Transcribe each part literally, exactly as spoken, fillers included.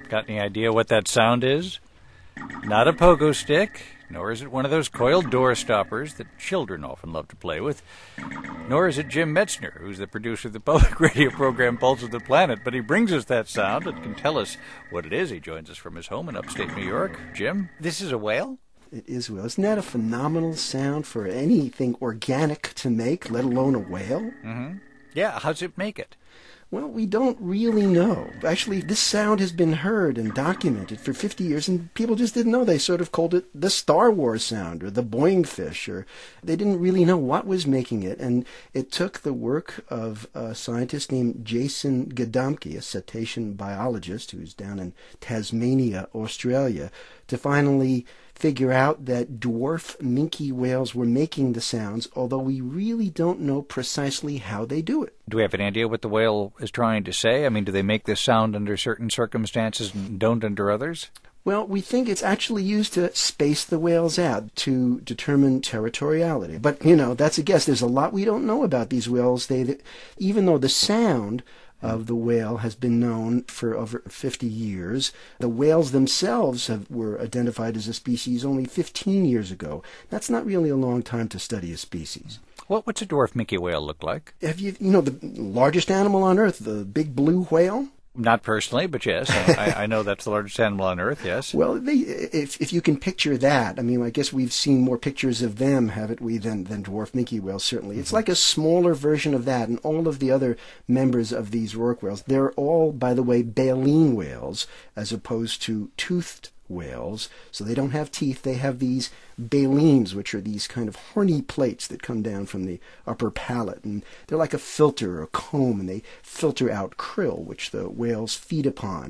Got any idea what that sound is? Not a pogo stick, nor is it one of those coiled door stoppers that children often love to play with, nor is it Jim Metzner, who's the producer of the public radio program Pulse of the Planet, but he brings us that sound and can tell us what it is. He joins us from his home in upstate New York. Jim, this is a whale? It is a whale. Isn't that a phenomenal sound for anything organic to make, let alone a whale? Mm-hmm. Yeah, how's it make it? Well, we don't really know. Actually, this sound has been heard and documented for fifty years, and people just didn't know. They sort of called it the Star Wars sound or the Boing fish, or they didn't really know what was making it. And it took the work of a scientist named Jason Gadamke, a cetacean biologist who's down in Tasmania, Australia, to finally figure out that dwarf minke whales were making the sounds, although we really don't know precisely how they do it. Do we have an idea what the whale is trying to say? I mean, do they make this sound under certain circumstances and don't under others? Well, we think it's actually used to space the whales out to determine territoriality. But, you know, that's a guess. There's a lot we don't know about these whales. They, even though the sound of the whale has been known for over fifty years. The whales themselves have, were identified as a species only fifteen years ago. That's not really a long time to study a species. Well, what's a dwarf minke whale look like? Have you, you know, the largest animal on Earth, the big blue whale? Not personally, but yes, I, I know that's the largest animal on Earth, yes. Well, they, if if you can picture that, I mean, I guess we've seen more pictures of them, haven't we, than, than dwarf minke whales, certainly. Mm-hmm. It's like a smaller version of that, and all of the other members of these rorqual whales, they're all, by the way, baleen whales, as opposed to toothed whales. So they don't have teeth, they have these baleens, which are these kind of horny plates that come down from the upper palate, and they're like a filter or a comb, and they filter out krill, which the whales feed upon,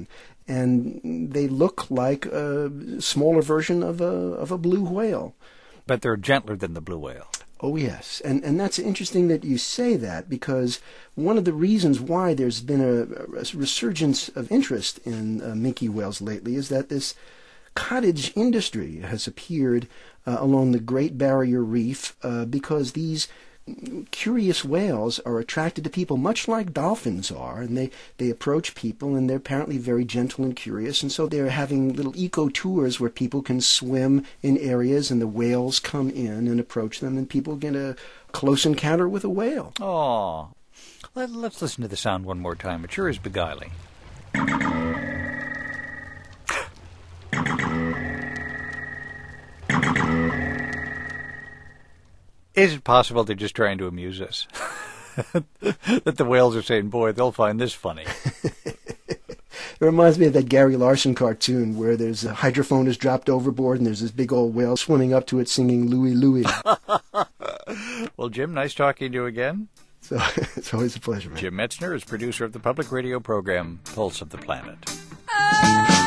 and they look like a smaller version of a of a blue whale. But they're gentler than the blue whale. Oh, yes. And and that's interesting that you say that, because one of the reasons why there's been a, a resurgence of interest in uh, minke whales lately is that this cottage industry has appeared uh, along the Great Barrier Reef uh, because these curious whales are attracted to people much like dolphins are, and they, they approach people, and they're apparently very gentle and curious, and so they're having little eco-tours where people can swim in areas, and the whales come in and approach them, and people get a close encounter with a whale. Oh, Let, let's listen to the sound one more time. It sure is beguiling. Is it possible they're just trying to amuse us? That the whales are saying, boy, they'll find this funny. It reminds me of that Gary Larson cartoon where there's a hydrophone is dropped overboard and there's this big old whale swimming up to it singing Louie Louie. Well, Jim, nice talking to you again. So it's always a pleasure, man. Jim Metzner is producer of the public radio program Pulse of the Planet.